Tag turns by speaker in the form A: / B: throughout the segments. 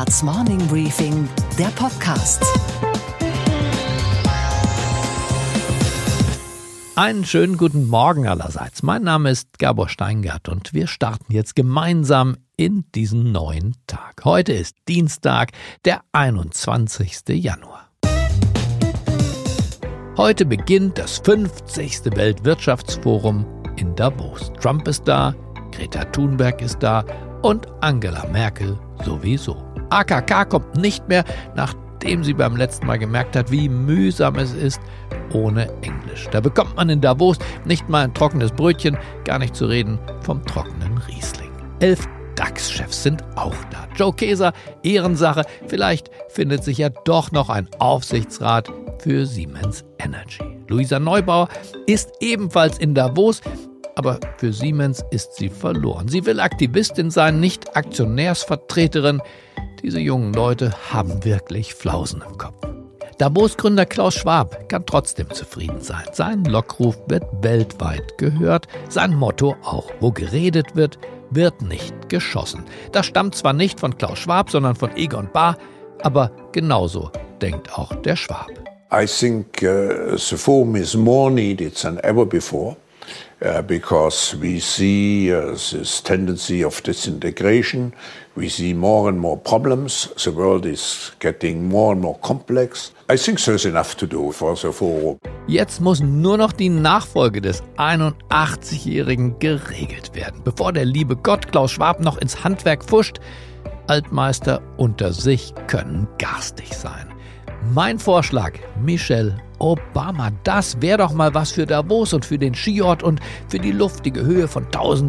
A: Handelsblatts Morning Briefing, der Podcast.
B: Einen schönen guten Morgen allerseits. Mein Name ist Gabor Steingart und wir starten jetzt gemeinsam in diesen neuen Tag. Heute ist Dienstag, der 21. Januar. Heute beginnt das 50. Weltwirtschaftsforum in Davos. Trump ist da, Greta Thunberg ist da und Angela Merkel sowieso. AKK kommt nicht mehr, nachdem sie beim letzten Mal gemerkt hat, wie mühsam es ist ohne Englisch. Da bekommt man in Davos nicht mal ein trockenes Brötchen, gar nicht zu reden vom trockenen Riesling. 11 DAX-Chefs sind auch da. Joe Keser, Ehrensache, vielleicht findet sich ja doch noch ein Aufsichtsrat für Siemens Energy. Luisa Neubauer ist ebenfalls in Davos, aber für Siemens ist sie verloren. Sie will Aktivistin sein, nicht Aktionärsvertreterin. Diese jungen Leute haben wirklich Flausen im Kopf. Davos-Gründer Klaus Schwab kann trotzdem zufrieden sein. Sein Lockruf wird weltweit gehört. Sein Motto auch: Wo geredet wird, wird nicht geschossen. Das stammt zwar nicht von Klaus Schwab, sondern von Egon Bahr, aber genauso denkt auch der Schwab.
C: I think the forum is more needed than ever before. Because we see this tendency of disintegration, we see more and more problems, the world is getting more and more complex. I think there's enough to do for the forum.
B: Jetzt muss nur noch die Nachfolge des 81-Jährigen geregelt werden, bevor der liebe Gott Klaus Schwab noch ins Handwerk pfuscht. Altmeister unter sich können garstig sein. Mein Vorschlag: Michelle Obama. Das wäre doch mal was für Davos und für den Skiort und für die luftige Höhe von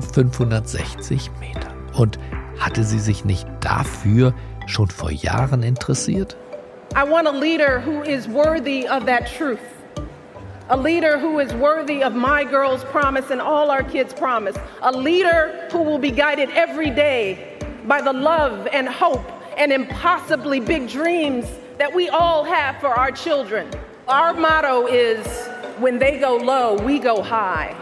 B: 1560 Metern. Und hatte sie sich nicht dafür schon vor Jahren interessiert?
D: I want a leader who is worthy of that truth. A leader who is worthy of my girls' promise and all our kids' promise. A leader who will be guided every day by the love and hope and impossibly big dreams that we all have for our children. Our motto is, when they go low, we go high.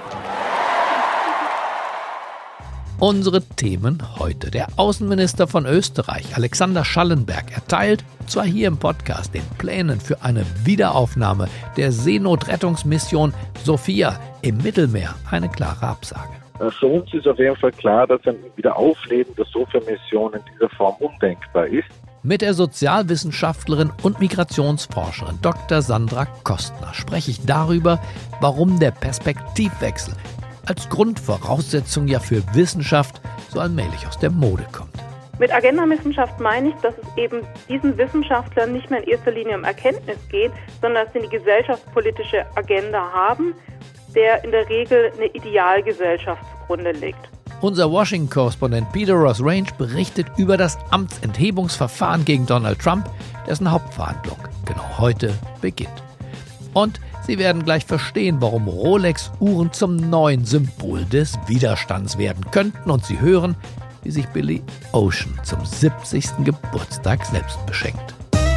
B: Unsere Themen heute. Der Außenminister von Österreich, Alexander Schallenberg, erteilt, zwar hier im Podcast, den Plänen für eine Wiederaufnahme der Seenotrettungsmission Sophia im Mittelmeer eine klare Absage.
E: Für uns ist auf jeden Fall klar, dass ein Wiederaufleben der Sophia-Mission in dieser Form undenkbar ist.
B: Mit der Sozialwissenschaftlerin und Migrationsforscherin Dr. Sandra Kostner spreche ich darüber, warum der Perspektivwechsel als Grundvoraussetzung ja für Wissenschaft so allmählich aus der Mode kommt.
F: Mit Agenda-Wissenschaft meine ich, dass es eben diesen Wissenschaftlern nicht mehr in erster Linie um Erkenntnis geht, sondern dass sie eine gesellschaftspolitische Agenda haben, der in der Regel eine Idealgesellschaft zugrunde liegt.
B: Unser Washington-Korrespondent Peter Ross Range berichtet über das Amtsenthebungsverfahren gegen Donald Trump, dessen Hauptverhandlung genau heute beginnt. Und Sie werden gleich verstehen, warum Rolex-Uhren zum neuen Symbol des Widerstands werden könnten. Und Sie hören, wie sich Billy Ocean zum 70. Geburtstag selbst beschenkt.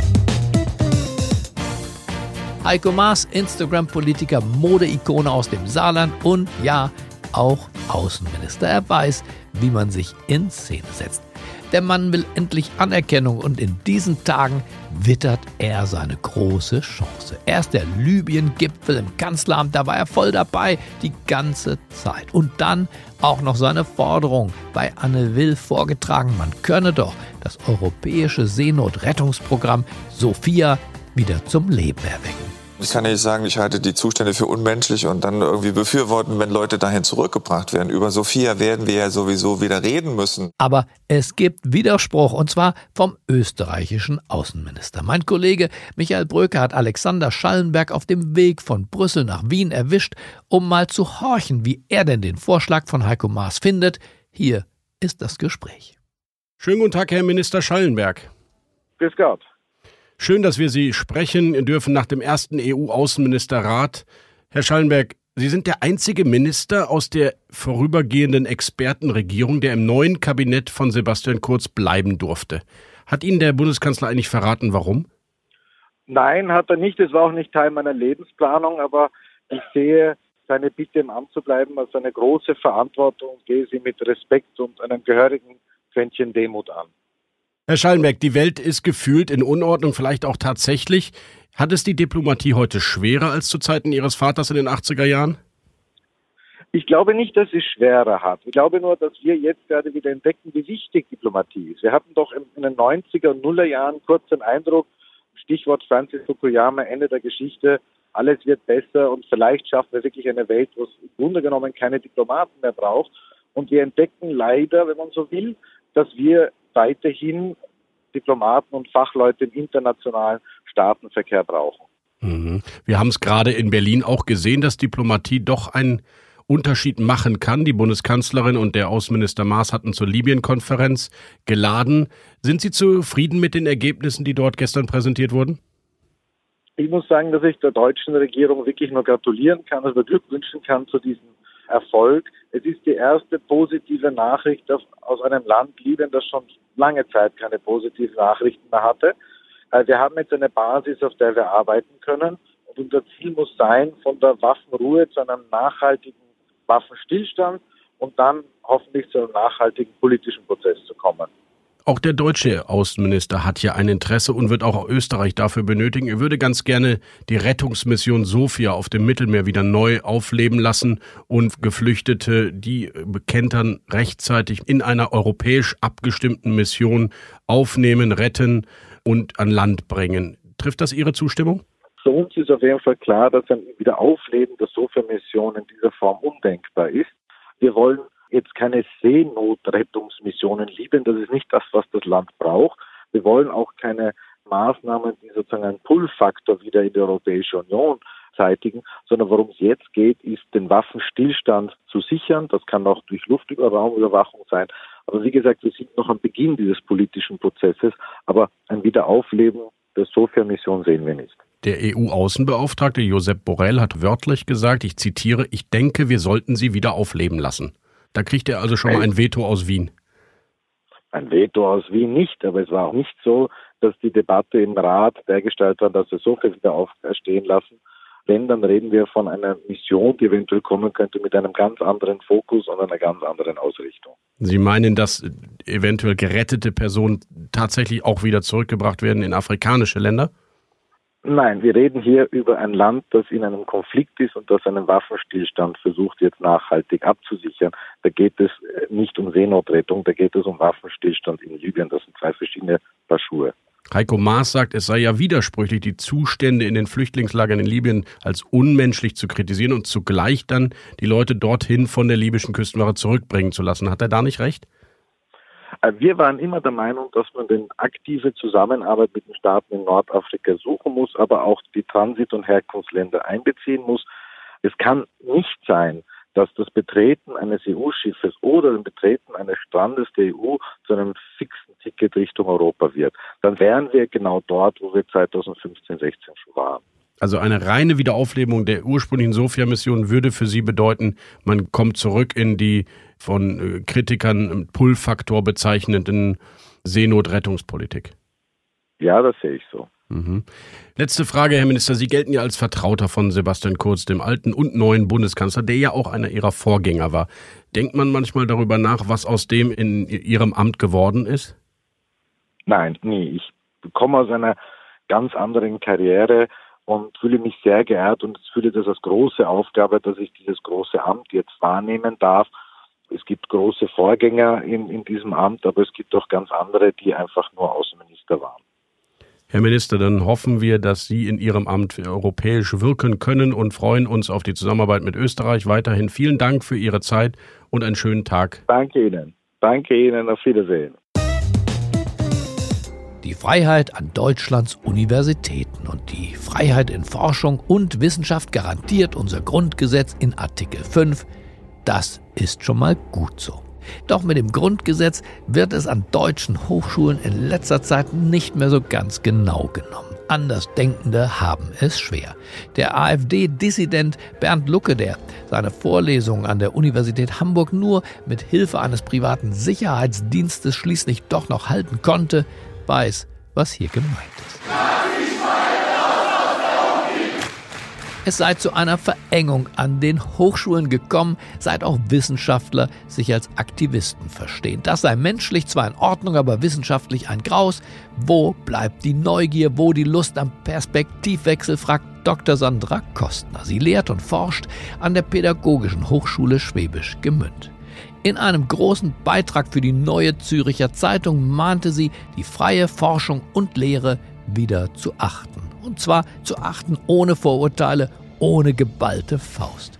B: Heiko Maas, Instagram-Politiker, Modeikone aus dem Saarland und ja, auch Außenminister. Er weiß, wie man sich in Szene setzt. Der Mann will endlich Anerkennung und in diesen Tagen wittert er seine große Chance. Erst der Libyen-Gipfel im Kanzleramt, da war er voll dabei, die ganze Zeit. Und dann auch noch seine Forderung bei Anne Will vorgetragen, man könne doch das europäische Seenotrettungsprogramm Sophia wieder zum Leben erwecken.
G: Ich kann nicht sagen, ich halte die Zustände für unmenschlich und dann irgendwie befürworten, wenn Leute dahin zurückgebracht werden. Über Sophia werden wir ja sowieso wieder reden müssen.
B: Aber es gibt Widerspruch, und zwar vom österreichischen Außenminister. Mein Kollege Michael Bröker hat Alexander Schallenberg auf dem Weg von Brüssel nach Wien erwischt, um mal zu horchen, wie er denn den Vorschlag von Heiko Maas findet. Hier ist das Gespräch.
H: Schönen guten Tag, Herr Minister Schallenberg.
E: Grüß Gott.
H: Schön, dass wir Sie sprechen dürfen nach dem ersten EU-Außenministerrat. Herr Schallenberg, Sie sind der einzige Minister aus der vorübergehenden Expertenregierung, der im neuen Kabinett von Sebastian Kurz bleiben durfte. Hat Ihnen der Bundeskanzler eigentlich verraten, warum?
E: Nein, hat er nicht. Das war auch nicht Teil meiner Lebensplanung, aber ich sehe seine Bitte, im Amt zu bleiben, als eine große Verantwortung und gehe sie mit Respekt und einem gehörigen Quäntchen Demut an.
H: Herr Schallenberg, die Welt ist gefühlt in Unordnung, vielleicht auch tatsächlich. Hat es die Diplomatie heute schwerer als zu Zeiten Ihres Vaters in den 80er Jahren?
E: Ich glaube nicht, dass sie schwerer hat. Ich glaube nur, dass wir jetzt gerade wieder entdecken, wie wichtig Diplomatie ist. Wir hatten doch in den 90er und Nuller Jahren kurz den Eindruck, Stichwort Francis Fukuyama, Ende der Geschichte, alles wird besser und vielleicht schaffen wir wirklich eine Welt, wo es im Grunde genommen keine Diplomaten mehr braucht. Und wir entdecken leider, wenn man so will, dass wir weiterhin Diplomaten und Fachleute im internationalen Staatenverkehr brauchen.
H: Wir haben es gerade in Berlin auch gesehen, dass Diplomatie doch einen Unterschied machen kann. Die Bundeskanzlerin und der Außenminister Maas hatten zur Libyen-Konferenz geladen. Sind Sie zufrieden mit den Ergebnissen, die dort gestern präsentiert wurden?
E: Ich muss sagen, dass ich der deutschen Regierung wirklich nur gratulieren kann, also beglückwünschen kann zu diesem Erfolg. Es ist die erste positive Nachricht aus einem Land Libyen, das schon lange Zeit keine positiven Nachrichten mehr hatte. Wir haben jetzt eine Basis, auf der wir arbeiten können. Und unser Ziel muss sein, von der Waffenruhe zu einem nachhaltigen Waffenstillstand und dann hoffentlich zu einem nachhaltigen politischen Prozess zu kommen.
H: Auch der deutsche Außenminister hat ja ein Interesse und wird auch Österreich dafür benötigen. Er würde ganz gerne die Rettungsmission Sophia auf dem Mittelmeer wieder neu aufleben lassen und Geflüchtete, die kentern, rechtzeitig in einer europäisch abgestimmten Mission aufnehmen, retten und an Land bringen. Trifft das Ihre Zustimmung?
E: Für uns ist auf jeden Fall klar, dass ein Wiederaufleben der Sophia-Mission in dieser Form undenkbar ist. Wir wollen jetzt keine Seenotrettungsmission in Libyen. Das ist nicht das, was das Land braucht. Wir wollen auch keine Maßnahmen, die sozusagen einen Pull-Faktor wieder in die Europäische Union zeitigen, sondern worum es jetzt geht, ist, den Waffenstillstand zu sichern. Das kann auch durch Luftraumüberwachung sein. Aber wie gesagt, wir sind noch am Beginn dieses politischen Prozesses. Aber ein Wiederaufleben der Sophia-Mission sehen wir nicht.
H: Der EU-Außenbeauftragte Josep Borrell hat wörtlich gesagt, ich zitiere, ich denke, wir sollten sie wieder aufleben lassen. Da kriegt er also schon mal ein Veto aus Wien.
E: Ein Veto aus Wien nicht, aber es war auch nicht so, dass die Debatte im Rat dergestalt war, dass wir Sophia wieder aufstehen lassen. Wenn, dann reden wir von einer Mission, die eventuell kommen könnte mit einem ganz anderen Fokus und einer ganz anderen Ausrichtung.
H: Sie meinen, dass eventuell gerettete Personen tatsächlich auch wieder zurückgebracht werden in afrikanische Länder?
E: Nein, wir reden hier über ein Land, das in einem Konflikt ist und das einen Waffenstillstand versucht, jetzt nachhaltig abzusichern. Da geht es nicht um Seenotrettung, da geht es um Waffenstillstand in Libyen. Das sind zwei verschiedene Paar Schuhe.
H: Heiko Maas sagt, es sei ja widersprüchlich, die Zustände in den Flüchtlingslagern in Libyen als unmenschlich zu kritisieren und zugleich dann die Leute dorthin von der libyschen Küstenwache zurückbringen zu lassen. Hat er da nicht recht?
E: Wir waren immer der Meinung, dass man eine aktive Zusammenarbeit mit den Staaten in Nordafrika suchen muss, aber auch die Transit- und Herkunftsländer einbeziehen muss. Es kann nicht sein, dass das Betreten eines EU-Schiffes oder das Betreten eines Strandes der EU zu einem fixen Ticket Richtung Europa wird. Dann wären wir genau dort, wo wir 2015, 16 schon waren.
H: Also eine reine Wiederauflebung der ursprünglichen Sophia-Mission würde für Sie bedeuten, man kommt zurück in die von Kritikern Pull-Faktor bezeichneten Seenotrettungspolitik.
E: Ja, das sehe ich so.
H: Letzte Frage, Herr Minister. Sie gelten ja als Vertrauter von Sebastian Kurz, dem alten und neuen Bundeskanzler, der ja auch einer Ihrer Vorgänger war. Denkt man manchmal darüber nach, was aus dem in Ihrem Amt geworden ist?
E: Nein, nie. Ich komme aus einer ganz anderen Karriere und fühle mich sehr geehrt und fühle das als große Aufgabe, dass ich dieses große Amt jetzt wahrnehmen darf. Es gibt große Vorgänger in diesem Amt, aber es gibt auch ganz andere, die einfach nur Außenminister waren.
H: Herr Minister, dann hoffen wir, dass Sie in Ihrem Amt europäisch wirken können und freuen uns auf die Zusammenarbeit mit Österreich. Weiterhin vielen Dank für Ihre Zeit und einen schönen Tag.
E: Danke Ihnen. Danke Ihnen. Auf Wiedersehen.
B: Die Freiheit an Deutschlands Universitäten und die Freiheit in Forschung und Wissenschaft garantiert unser Grundgesetz in Artikel 5. Das ist schon mal gut so. Doch mit dem Grundgesetz wird es an deutschen Hochschulen in letzter Zeit nicht mehr so ganz genau genommen. Andersdenkende haben es schwer. Der AfD-Dissident Bernd Lucke, der seine Vorlesungen an der Universität Hamburg nur mit Hilfe eines privaten Sicherheitsdienstes schließlich doch noch halten konnte, weiß, was hier gemeint ist. Es sei zu einer Verengung an den Hochschulen gekommen, seit auch Wissenschaftler sich als Aktivisten verstehen. Das sei menschlich zwar in Ordnung, aber wissenschaftlich ein Graus. Wo bleibt die Neugier, wo die Lust am Perspektivwechsel, fragt Dr. Sandra Kostner. Sie lehrt und forscht an der Pädagogischen Hochschule Schwäbisch Gmünd. In einem großen Beitrag für die Neue Züricher Zeitung mahnte sie, die freie Forschung und Lehre wieder zu achten. Und zwar zu achten ohne Vorurteile, ohne geballte Faust.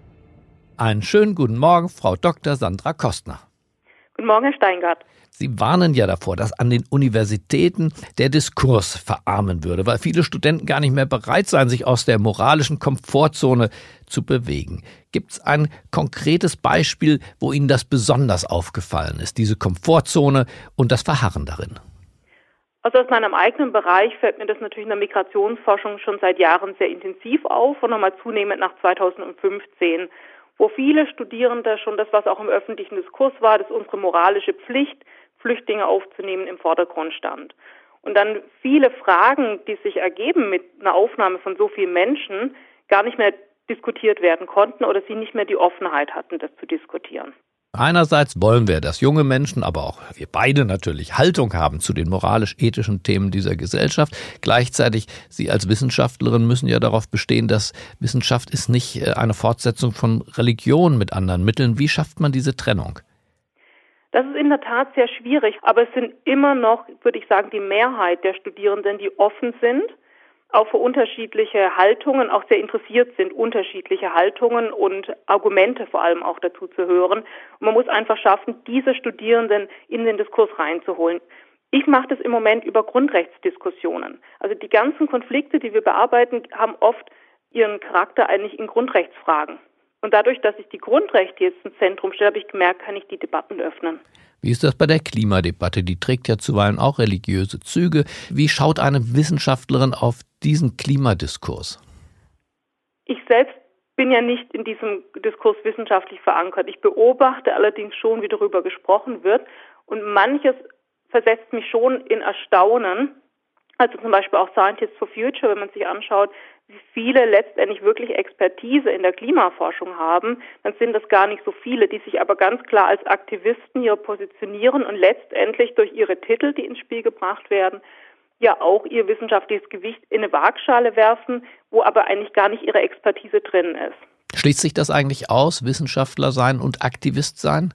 B: Einen schönen guten Morgen, Frau Dr. Sandra Kostner.
F: Guten Morgen, Herr Steingart.
B: Sie warnen ja davor, dass an den Universitäten der Diskurs verarmen würde, weil viele Studenten gar nicht mehr bereit seien, sich aus der moralischen Komfortzone zu bewegen. Gibt es ein konkretes Beispiel, wo Ihnen das besonders aufgefallen ist, diese Komfortzone und das Verharren darin?
F: Also aus meinem eigenen Bereich fällt mir das natürlich in der Migrationsforschung schon seit Jahren sehr intensiv auf und nochmal zunehmend nach 2015, wo viele Studierende schon das, was auch im öffentlichen Diskurs war, das ist unsere moralische Pflicht, Flüchtlinge aufzunehmen, im Vordergrund stand. Und dann viele Fragen, die sich ergeben mit einer Aufnahme von so vielen Menschen, gar nicht mehr diskutiert werden konnten oder sie nicht mehr die Offenheit hatten, das zu diskutieren.
B: Einerseits wollen wir, dass junge Menschen, aber auch wir beide natürlich Haltung haben zu den moralisch-ethischen Themen dieser Gesellschaft. Gleichzeitig, Sie als Wissenschaftlerin müssen ja darauf bestehen, dass Wissenschaft ist nicht eine Fortsetzung von Religion mit anderen Mitteln. Wie schafft man diese Trennung?
F: Das ist in der Tat sehr schwierig, aber es sind immer noch, würde ich sagen, die Mehrheit der Studierenden, die offen sind, auch für unterschiedliche Haltungen, auch sehr interessiert sind, unterschiedliche Haltungen und Argumente vor allem auch dazu zu hören. Und man muss einfach schaffen, diese Studierenden in den Diskurs reinzuholen. Ich mache das im Moment über Grundrechtsdiskussionen. Also die ganzen Konflikte, die wir bearbeiten, haben oft ihren Charakter eigentlich in Grundrechtsfragen. Und dadurch, dass ich die Grundrechte jetzt ins Zentrum stelle, habe ich gemerkt, kann ich die Debatten öffnen.
B: Wie ist das bei der Klimadebatte? Die trägt ja zuweilen auch religiöse Züge. Wie schaut eine Wissenschaftlerin auf diesen Klimadiskurs?
F: Ich selbst bin ja nicht in diesem Diskurs wissenschaftlich verankert. Ich beobachte allerdings schon, wie darüber gesprochen wird. Und manches versetzt mich schon in Erstaunen. Also zum Beispiel auch Scientists for Future, wenn man sich anschaut, wie viele letztendlich wirklich Expertise in der Klimaforschung haben, dann sind das gar nicht so viele, die sich aber ganz klar als Aktivisten hier positionieren und letztendlich durch ihre Titel, die ins Spiel gebracht werden, ja auch ihr wissenschaftliches Gewicht in eine Waagschale werfen, wo aber eigentlich gar nicht ihre Expertise drin ist.
B: Schließt sich das eigentlich aus, Wissenschaftler sein und Aktivist sein?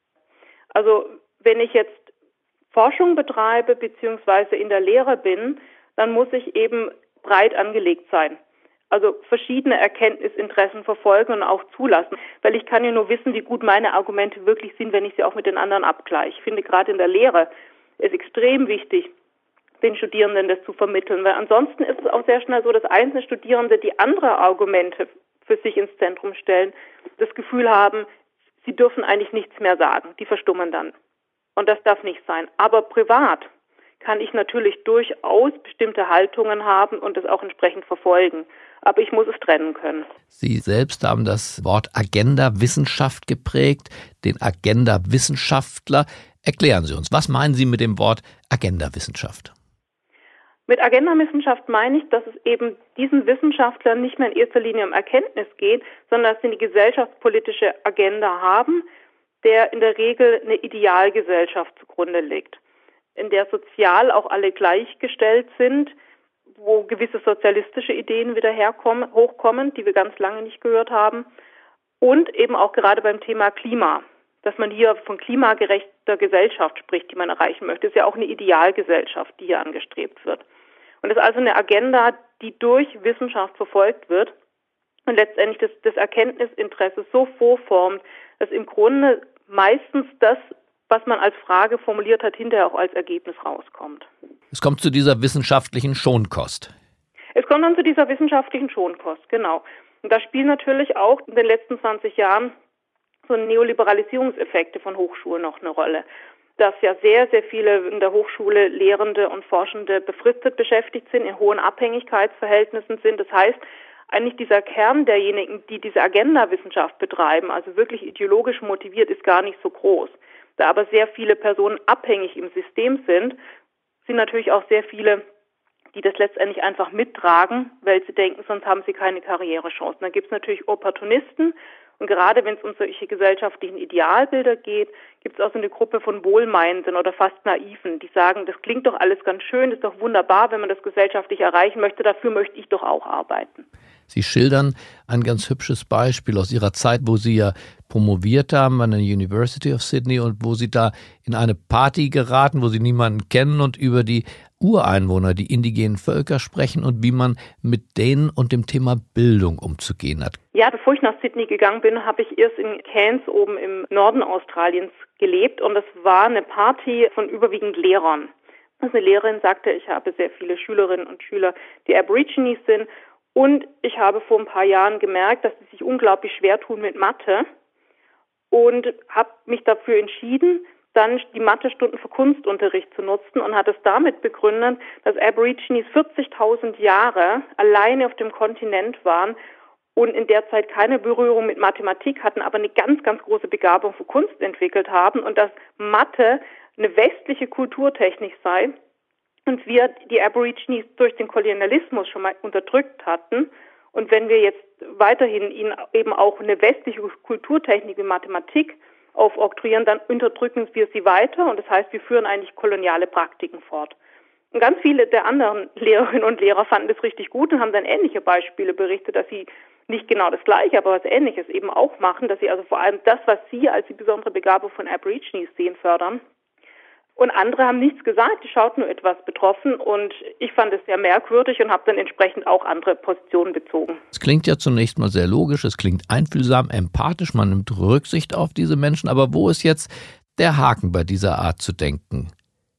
F: Also wenn ich jetzt Forschung betreibe beziehungsweise in der Lehre bin, dann muss ich eben breit angelegt sein. Also verschiedene Erkenntnisinteressen verfolgen und auch zulassen. Weil ich kann ja nur wissen, wie gut meine Argumente wirklich sind, wenn ich sie auch mit den anderen abgleiche. Ich finde gerade in der Lehre ist extrem wichtig, den Studierenden das zu vermitteln. Weil ansonsten ist es auch sehr schnell so, dass einzelne Studierende, die andere Argumente für sich ins Zentrum stellen, das Gefühl haben, sie dürfen eigentlich nichts mehr sagen. Die verstummen dann. Und das darf nicht sein. Aber privat kann ich natürlich durchaus bestimmte Haltungen haben und das auch entsprechend verfolgen. Aber ich muss es trennen können.
B: Sie selbst haben das Wort Agenda-Wissenschaft geprägt, den Agenda-Wissenschaftler. Erklären Sie uns, was meinen Sie mit dem Wort Agenda-Wissenschaft?
F: Mit Agenda-Wissenschaft meine ich, dass es eben diesen Wissenschaftlern nicht mehr in erster Linie um Erkenntnis geht, sondern dass sie eine gesellschaftspolitische Agenda haben, der in der Regel eine Idealgesellschaft zugrunde liegt, in der sozial auch alle gleichgestellt sind, wo gewisse sozialistische Ideen wieder hochkommen, die wir ganz lange nicht gehört haben. Und eben auch gerade beim Thema Klima, dass man hier von klimagerechter Gesellschaft spricht, die man erreichen möchte. Das ist ja auch eine Idealgesellschaft, die hier angestrebt wird. Und das ist also eine Agenda, die durch Wissenschaft verfolgt wird und letztendlich das Erkenntnisinteresse so vorformt, dass im Grunde meistens das, was man als Frage formuliert hat, hinterher auch als Ergebnis rauskommt.
B: Es kommt zu dieser wissenschaftlichen Schonkost.
F: Es kommt dann zu dieser wissenschaftlichen Schonkost, genau. Und da spielen natürlich auch in den letzten 20 Jahren so Neoliberalisierungseffekte von Hochschulen noch eine Rolle. Dass ja sehr, sehr viele in der Hochschule Lehrende und Forschende befristet beschäftigt sind, in hohen Abhängigkeitsverhältnissen sind. Das heißt, eigentlich dieser Kern derjenigen, die diese Agenda-Wissenschaft betreiben, also wirklich ideologisch motiviert, ist gar nicht so groß. Da aber sehr viele Personen abhängig im System sind natürlich auch sehr viele, die das letztendlich einfach mittragen, weil sie denken, sonst haben sie keine Karrierechancen. Dann gibt es natürlich Opportunisten. Und gerade wenn es um solche gesellschaftlichen Idealbilder geht, gibt es auch so eine Gruppe von Wohlmeinenden oder fast Naiven, die sagen, das klingt doch alles ganz schön, ist doch wunderbar, wenn man das gesellschaftlich erreichen möchte, dafür möchte ich doch auch arbeiten.
B: Sie schildern ein ganz hübsches Beispiel aus Ihrer Zeit, wo Sie ja promoviert haben an der University of Sydney und wo Sie da in eine Party geraten, wo Sie niemanden kennen und über die Ureinwohner, die indigenen Völker sprechen und wie man mit denen und dem Thema Bildung umzugehen hat.
F: Ja, bevor ich nach Sydney gegangen bin, habe ich erst in Cairns oben im Norden Australiens gelebt und das war eine Party von überwiegend Lehrern. Also eine Lehrerin sagte, ich habe sehr viele Schülerinnen und Schüler, die Aborigines sind. Und ich habe vor ein paar Jahren gemerkt, dass sie sich unglaublich schwer tun mit Mathe und habe mich dafür entschieden, dann die Mathestunden für Kunstunterricht zu nutzen und hat es damit begründet, dass Aborigines 40.000 Jahre alleine auf dem Kontinent waren und in der Zeit keine Berührung mit Mathematik hatten, aber eine ganz, ganz große Begabung für Kunst entwickelt haben und dass Mathe eine westliche Kulturtechnik sei. Und wir die Aborigines durch den Kolonialismus schon mal unterdrückt hatten. Und wenn wir jetzt weiterhin ihnen eben auch eine westliche Kulturtechnik wie Mathematik aufoktroyieren, dann unterdrücken wir sie weiter. Und das heißt, wir führen eigentlich koloniale Praktiken fort. Und ganz viele der anderen Lehrerinnen und Lehrer fanden das richtig gut und haben dann ähnliche Beispiele berichtet, dass sie nicht genau das Gleiche, aber was Ähnliches eben auch machen, dass sie also vor allem das, was sie als die besondere Begabung von Aborigines sehen, fördern. Und andere haben nichts gesagt, die schauten nur etwas betroffen und ich fand es sehr merkwürdig und habe dann entsprechend auch andere Positionen bezogen.
B: Es klingt ja zunächst mal sehr logisch, es klingt einfühlsam, empathisch, man nimmt Rücksicht auf diese Menschen, aber wo ist jetzt der Haken bei dieser Art zu denken?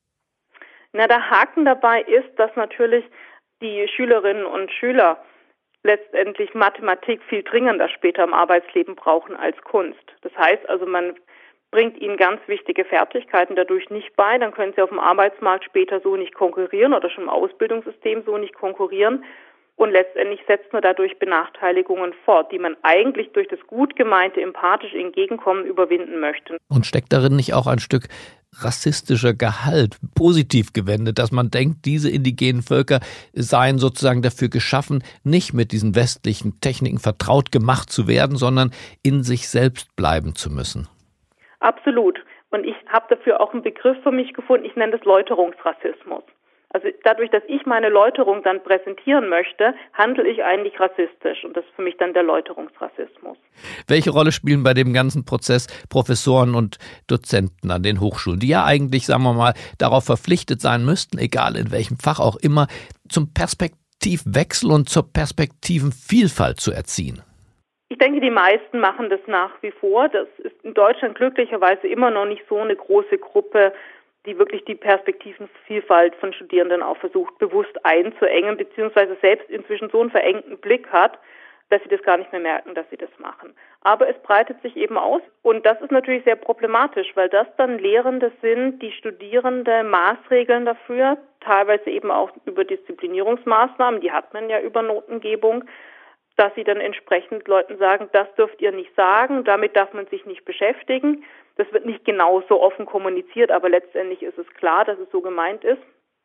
F: Na, der Haken dabei ist, dass natürlich die Schülerinnen und Schüler letztendlich Mathematik viel dringender später im Arbeitsleben brauchen als Kunst. Das heißt also, man bringt ihnen ganz wichtige Fertigkeiten dadurch nicht bei, dann können sie auf dem Arbeitsmarkt später so nicht konkurrieren oder schon im Ausbildungssystem so nicht konkurrieren und letztendlich setzt man dadurch Benachteiligungen fort, die man eigentlich durch das gut gemeinte empathische Entgegenkommen überwinden möchte.
B: Und steckt darin nicht auch ein Stück rassistischer Gehalt, positiv gewendet, dass man denkt, diese indigenen Völker seien sozusagen dafür geschaffen, nicht mit diesen westlichen Techniken vertraut gemacht zu werden, sondern in sich selbst bleiben zu müssen?
F: Absolut. Und ich habe dafür auch einen Begriff für mich gefunden, ich nenne das Läuterungsrassismus. Also dadurch, dass ich meine Läuterung dann präsentieren möchte, handle ich eigentlich rassistisch und das ist für mich dann der Läuterungsrassismus.
B: Welche Rolle spielen bei dem ganzen Prozess Professoren und Dozenten an den Hochschulen, die ja eigentlich, sagen wir mal, darauf verpflichtet sein müssten, egal in welchem Fach auch immer, zum Perspektivwechsel und zur Perspektivenvielfalt zu erziehen?
F: Ich denke, die meisten machen das nach wie vor. Das ist in Deutschland glücklicherweise immer noch nicht so eine große Gruppe, die wirklich die Perspektivenvielfalt von Studierenden auch versucht, bewusst einzuengen, beziehungsweise selbst inzwischen so einen verengten Blick hat, dass sie das gar nicht mehr merken, dass sie das machen. Aber es breitet sich eben aus und das ist natürlich sehr problematisch, weil das dann Lehrende sind, die Studierende Maßregeln dafür, teilweise eben auch über Disziplinierungsmaßnahmen, die hat man ja über Notengebung, dass sie dann entsprechend Leuten sagen, das dürft ihr nicht sagen, damit darf man sich nicht beschäftigen. Das wird nicht genau so offen kommuniziert, aber letztendlich ist es klar, dass es so gemeint ist.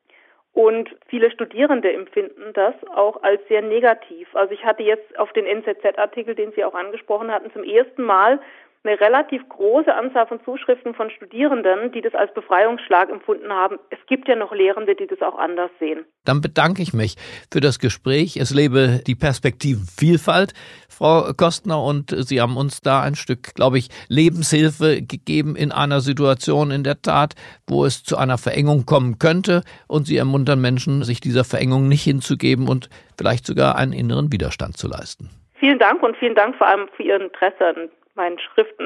F: Und viele Studierende empfinden das auch als sehr negativ. Also ich hatte jetzt auf den NZZ-Artikel, den Sie auch angesprochen hatten, zum ersten Mal eine relativ große Anzahl von Zuschriften von Studierenden, die das als Befreiungsschlag empfunden haben. Es gibt ja noch Lehrende, die das auch anders sehen.
B: Dann bedanke ich mich für das Gespräch. Es lebe die Perspektivenvielfalt, Frau Kostner, und Sie haben uns da ein Stück, glaube ich, Lebenshilfe gegeben in einer Situation in der Tat, wo es zu einer Verengung kommen könnte. Und Sie ermuntern Menschen, sich dieser Verengung nicht hinzugeben und vielleicht sogar einen inneren Widerstand zu leisten.
F: Vielen Dank und vielen Dank vor allem für Ihr Interesse an meinen Schriften.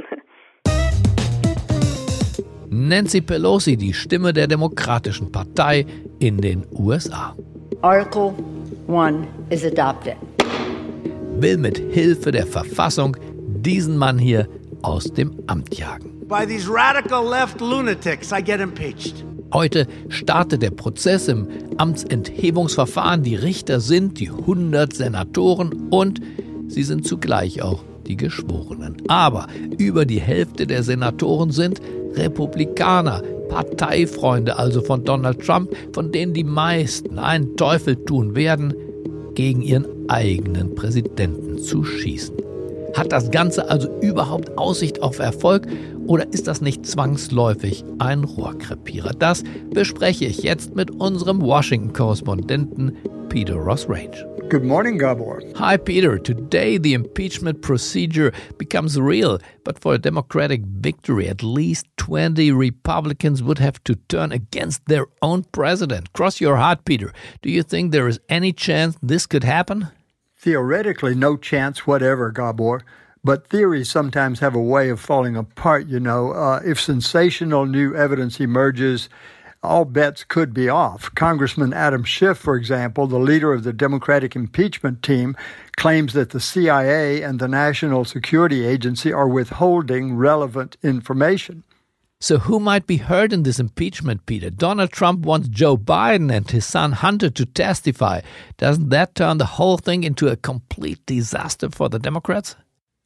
B: Nancy Pelosi, die Stimme der Demokratischen Partei in den USA.
I: Article 1 is adopted.
B: Will mit Hilfe der Verfassung diesen Mann hier aus dem Amt jagen.
J: By these radical left lunatics, I get impeached.
B: Heute startet der Prozess im Amtsenthebungsverfahren. Die Richter sind die 100 Senatoren und sie sind zugleich auch die Geschworenen. Aber über die Hälfte der Senatoren sind Republikaner. Parteifreunde also von Donald Trump, von denen die meisten einen Teufel tun werden, gegen ihren eigenen Präsidenten zu schießen. Hat das Ganze also überhaupt Aussicht auf Erfolg oder ist das nicht zwangsläufig ein Rohrkrepierer? Das bespreche ich jetzt mit unserem Washington-Korrespondenten Peter Ross-Range.
K: Good morning, Gabor.
B: Hi, Peter. Today the impeachment procedure becomes real, but for a Democratic victory, at least 20 Republicans would have to turn against their own president. Cross your heart, Peter. Do you think there is any chance this could happen?
K: Theoretically, no chance whatever, Gabor. But theories sometimes have a way of falling apart, you know. If sensational new evidence emerges, all bets could be off. Congressman Adam Schiff, for example, the leader of the Democratic impeachment team, claims that the CIA and the National Security Agency are withholding relevant information.
B: So who might be hurt in this impeachment, Peter? Donald Trump wants Joe Biden and his son Hunter to testify. Doesn't that turn the whole thing into a complete disaster for the Democrats?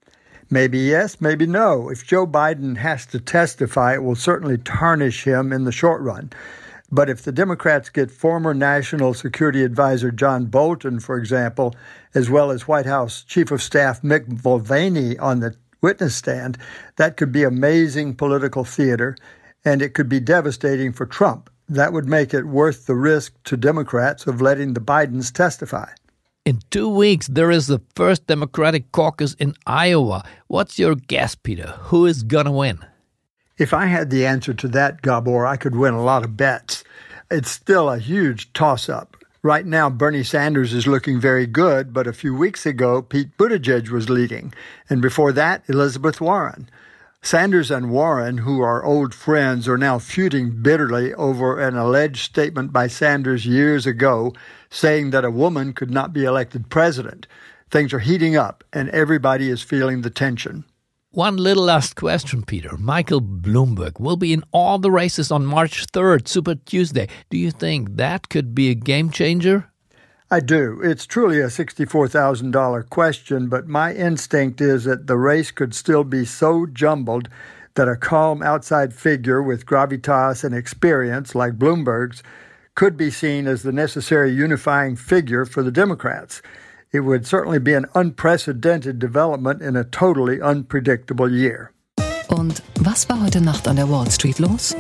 K: Maybe yes, maybe no. If Joe Biden has to testify, it will certainly tarnish him in the short run. But if the Democrats get former National Security Advisor John Bolton, for example, as well as White House Chief of Staff Mick Mulvaney on the witness stand, that could be amazing political theater, and it could be devastating for Trump. That would make it worth the risk to Democrats of letting the Bidens testify.
B: In 2 weeks, there is the first Democratic caucus in Iowa. What's your guess, Peter? Who is gonna win?
K: If I had the answer to that, Gabor, I could win a lot of bets. It's still a huge toss-up. Right now, Bernie Sanders is looking very good, but a few weeks ago, Pete Buttigieg was leading. And before that, Elizabeth Warren. Sanders and Warren, who are old friends, are now feuding bitterly over an alleged statement by Sanders years ago saying that a woman could not be elected president. Things are heating up, and everybody is feeling the tension.
B: One little last question, Peter. Michael Bloomberg will be in all the races on March 3rd, Super Tuesday. Do you think that could be a game changer?
K: I do. It's truly a $64,000 question, but my instinct is that the race could still be so jumbled that a calm outside figure with gravitas and experience, like Bloomberg's, could be seen as the necessary unifying figure for the Democrats. It would certainly be an unprecedented development in a totally unpredictable year.
A: Und was war heute Nacht an der Wall Street los?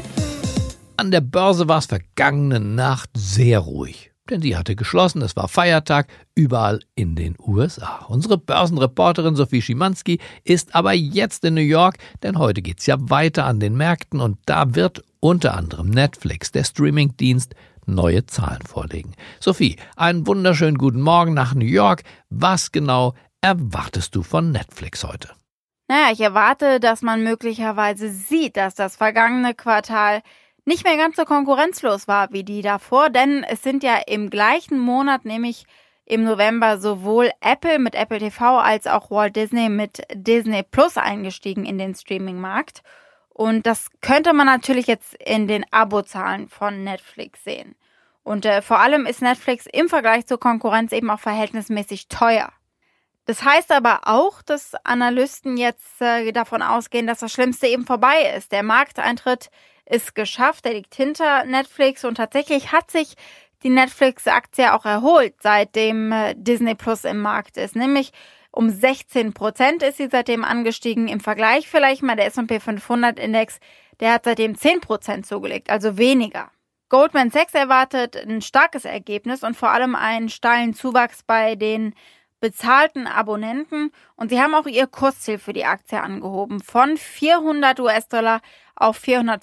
B: An der Börse war es vergangene Nacht sehr ruhig. Denn sie hatte geschlossen, es war Feiertag, überall in den USA. Unsere Börsenreporterin Sophie Schimanski ist aber jetzt in New York, denn heute geht's ja weiter an den Märkten und da wird unter anderem Netflix, der Streamingdienst, neue Zahlen vorlegen. Sophie, einen wunderschönen guten Morgen nach New York. Was genau erwartest du von Netflix heute?
L: Naja, ich erwarte, dass man möglicherweise sieht, dass das vergangene Quartal nicht mehr ganz so konkurrenzlos war wie die davor, denn es sind ja im gleichen Monat, nämlich im November, sowohl Apple mit Apple TV als auch Walt Disney mit Disney Plus eingestiegen in den Streaming-Markt. Und das könnte man natürlich jetzt in den Abozahlen von Netflix sehen. Und vor allem ist Netflix im Vergleich zur Konkurrenz eben auch verhältnismäßig teuer. Das heißt aber auch, dass Analysten jetzt davon ausgehen, dass das Schlimmste eben vorbei ist. Der Markteintritt ist geschafft, der liegt hinter Netflix und tatsächlich hat sich die Netflix-Aktie auch erholt, seitdem Disney Plus im Markt ist. Nämlich um 16% ist sie seitdem angestiegen. Im Vergleich vielleicht mal der S&P 500-Index, der hat seitdem 10% zugelegt, also weniger. Goldman Sachs erwartet ein starkes Ergebnis und vor allem einen steilen Zuwachs bei den bezahlten Abonnenten. Und sie haben auch ihr Kursziel für die Aktie angehoben von $400 auf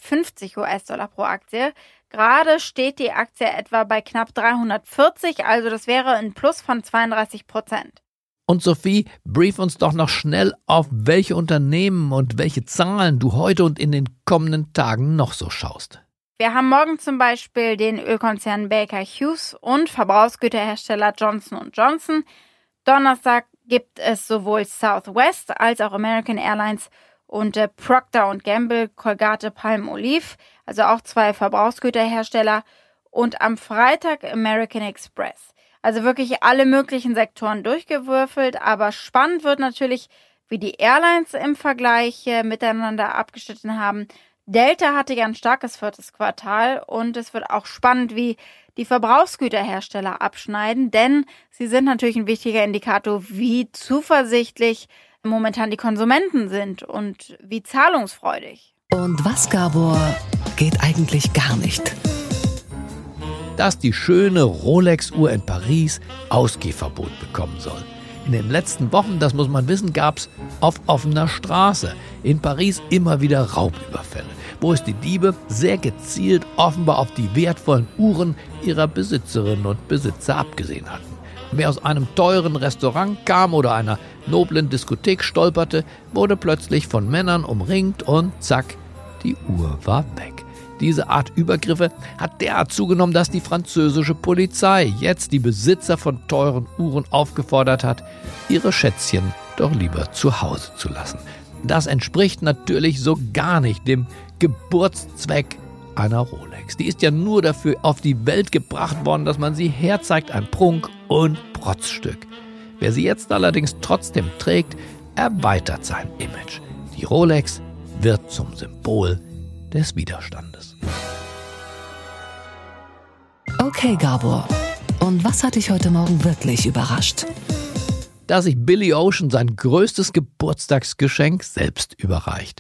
L: $450 pro Aktie. Gerade steht die Aktie etwa bei knapp 340, also das wäre ein Plus von 32%.
B: Und Sophie, brief uns doch noch schnell auf, welche Unternehmen und welche Zahlen du heute und in den kommenden Tagen noch so schaust.
L: Wir haben morgen zum Beispiel den Ölkonzern Baker Hughes und Verbrauchsgüterhersteller Johnson & Johnson. Donnerstag gibt es sowohl Southwest als auch American Airlines und Procter & Gamble, Colgate Palmolive, also auch 2 Verbrauchsgüterhersteller. Und am Freitag American Express. Also wirklich alle möglichen Sektoren durchgewürfelt, aber spannend wird natürlich, wie die Airlines im Vergleich miteinander abgeschnitten haben. Delta hatte ja ein starkes 4. Quartal und es wird auch spannend, wie die Verbrauchsgüterhersteller abschneiden, denn sie sind natürlich ein wichtiger Indikator, wie zuversichtlich momentan die Konsumenten sind und wie zahlungsfreudig.
A: Und was, Gabor, geht eigentlich gar nicht?
B: Dass die schöne Rolex-Uhr in Paris Ausgehverbot bekommen soll. In den letzten Wochen, das muss man wissen, gab es auf offener Straße in Paris immer wieder Raubüberfälle, wo es die Diebe sehr gezielt offenbar auf die wertvollen Uhren ihrer Besitzerinnen und Besitzer abgesehen hatten. Und wer aus einem teuren Restaurant kam oder einer noblen Diskothek stolperte, wurde plötzlich von Männern umringt und zack, die Uhr war weg. Diese Art Übergriffe hat derart zugenommen, dass die französische Polizei jetzt die Besitzer von teuren Uhren aufgefordert hat, ihre Schätzchen doch lieber zu Hause zu lassen. Das entspricht natürlich so gar nicht dem Geburtszweck einer Rolex. Die ist ja nur dafür auf die Welt gebracht worden, dass man sie herzeigt, ein Prunk- und Protzstück. Wer sie jetzt allerdings trotzdem trägt, erweitert sein Image. Die Rolex wird zum Symbol des Widerstandes.
A: Okay, Gabor. Und was hat dich heute Morgen wirklich überrascht?
B: Dass sich Billy Ocean sein größtes Geburtstagsgeschenk selbst überreicht.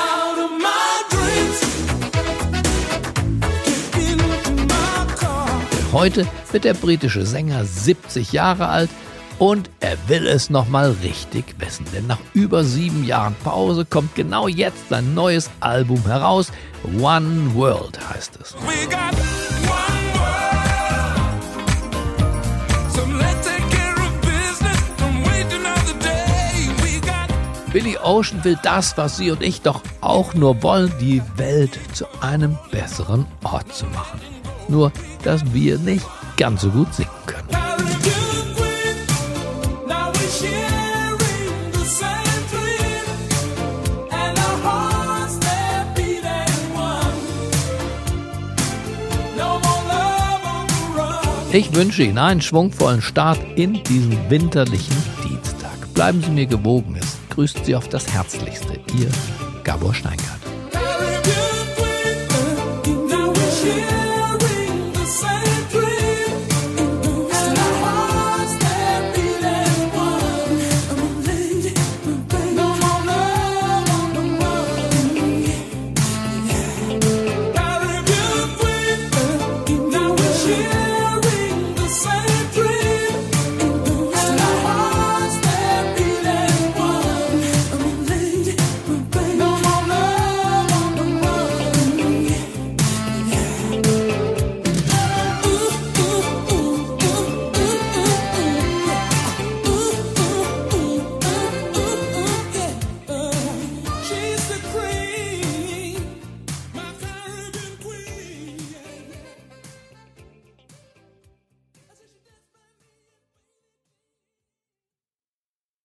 B: Heute wird der britische Sänger 70 Jahre alt und er will es nochmal richtig wissen. Denn nach über 7 Jahren Pause kommt genau jetzt sein neues Album heraus. One World heißt es. Billy Ocean will das, was Sie und ich doch auch nur wollen, die Welt zu einem besseren Ort zu machen. Nur, dass wir nicht ganz so gut singen können. Ich wünsche Ihnen einen schwungvollen Start in diesen winterlichen Dienstag. Bleiben Sie mir gewogen, es grüßt Sie auf das Herzlichste. Ihr Gabor Steingart.